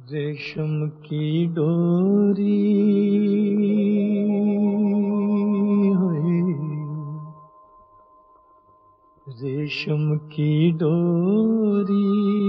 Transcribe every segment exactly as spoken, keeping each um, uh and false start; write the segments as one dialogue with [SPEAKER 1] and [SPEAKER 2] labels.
[SPEAKER 1] रेशम की डोरी होए, रेशम की डोरी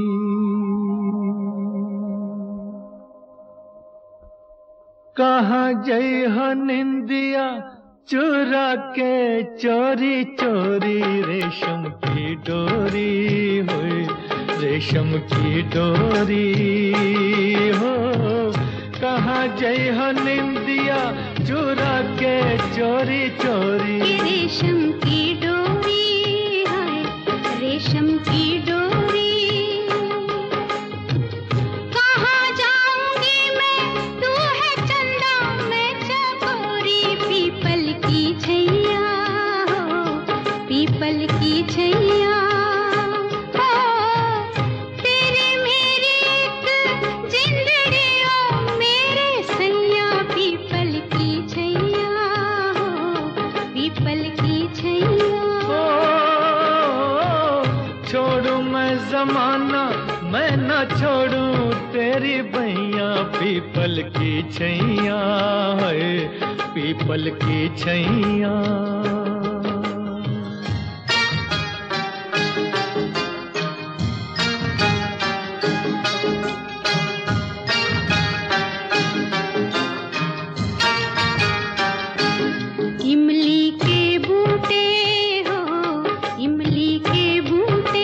[SPEAKER 1] कहाँ जई हो निंदिया चुरा के चोरी चोरी। रेशम की डोरी होए, रेशम की डोरी हो, कहाँ जई हो निंदिया चुरा के चोरी चोरी।
[SPEAKER 2] रेशम की डोरी है, रेशम की डोरी, कहाँ जाऊंगी मैं, तू है चंदा मैं चकोरी। पीपल की छैया हो, पीपल की छैया
[SPEAKER 1] जमाना मैं न छोड़ूं तेरी बैया। पीपल की छैया है, पीपल की छैया।
[SPEAKER 2] इमली के बूटे हो, इमली के बूटे,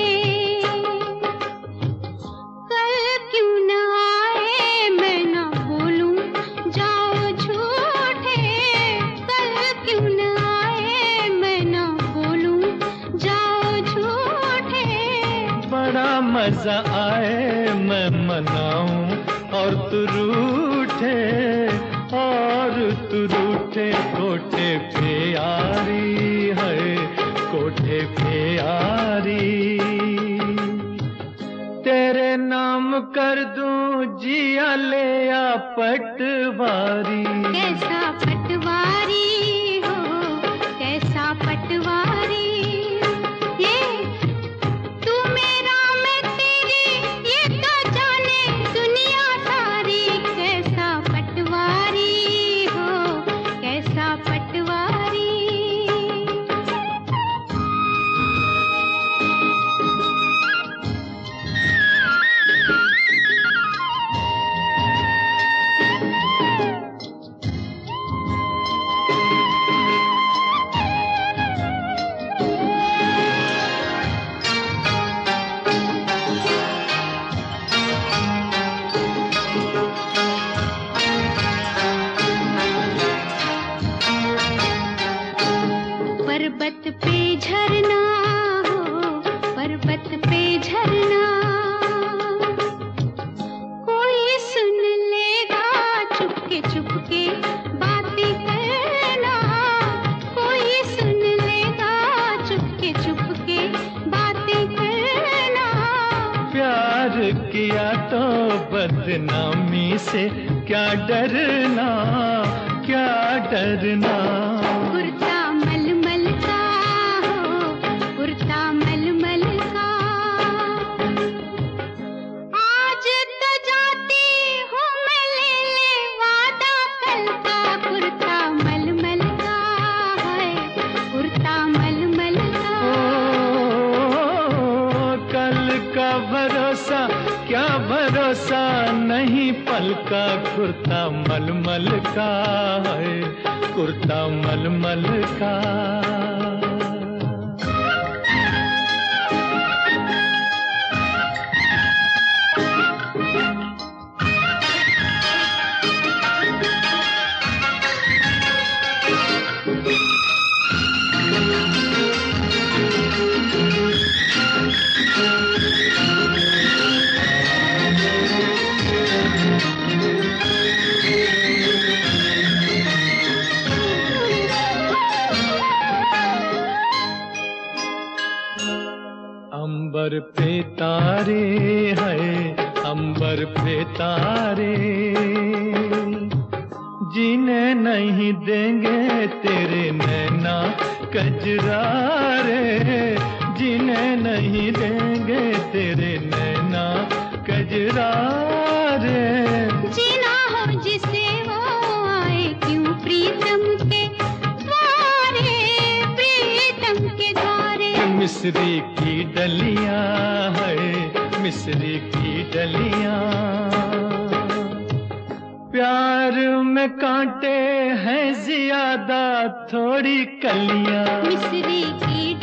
[SPEAKER 1] मजा आए मैं मनाऊं और तू रूठे, और तू रूठे। कोठे पे यारी है, कोठे पे यारी, तेरे नाम कर दूं जिया ले या पटवारी।
[SPEAKER 2] कैसा पटवारी हो, कैसा पटवारी, पर्वत पे झरना हो, पर्वत पे झरना, कोई सुन लेगा चुपके चुपके बातें करना। कोई सुन लेगा चुपके चुपके बातें करना।
[SPEAKER 1] प्यार किया तो बदनामी से क्या डरना, क्या डरना।
[SPEAKER 2] कुर्ता मलमल का हो, कुर्ता मलमल का, आज तो जाती हूँ मैं, ले ले वादा कल का। कुर्ता मलमल का है, कुर्ता मलमल का।
[SPEAKER 1] ओ, कल का भरोसा क्या भरोसा नहीं पल का। कुर्ता मलमल का है, कुर्ता मलमल का। अंबर पे तारे हैं, अंबर पे तारे, जीने नहीं देंगे तेरे नैना कजरारे। जीने नहीं देंगे तेरे नैना कजरारे। मिस्री की डलियां है, मिस्री की डलियां। प्यार में कांटे हैं ज्यादा, थोड़ी कलियां।
[SPEAKER 2] मिस्री की